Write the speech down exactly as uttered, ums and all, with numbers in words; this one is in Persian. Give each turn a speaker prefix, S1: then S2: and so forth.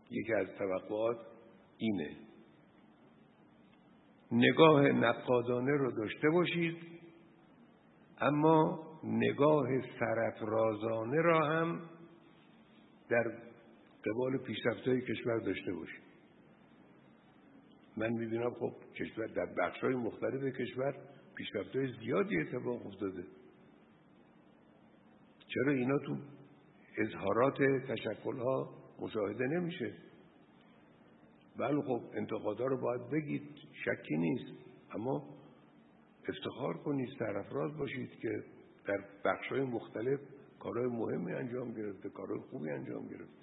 S1: یکی از توقعات اینه. نگاه نقادانه رو داشته باشید، اما نگاه سرافرازانه را هم در قبال پیشرفت‌های کشور داشته باشید. من می‌بینم خب کشور در بخش‌های مختلف کشور پیشرفت‌های زیادی اتفاق افتاده. چرا اینا تو اظهارات تشکل‌ها مشاهده نمیشه؟ بله خب انتقادها رو باید بگید، شکی نیست، اما افتخار کنید، سرافراز باشید که در بخش‌های مختلف کارهای مهمی انجام گرفته، کارهای خوبی انجام گرفته.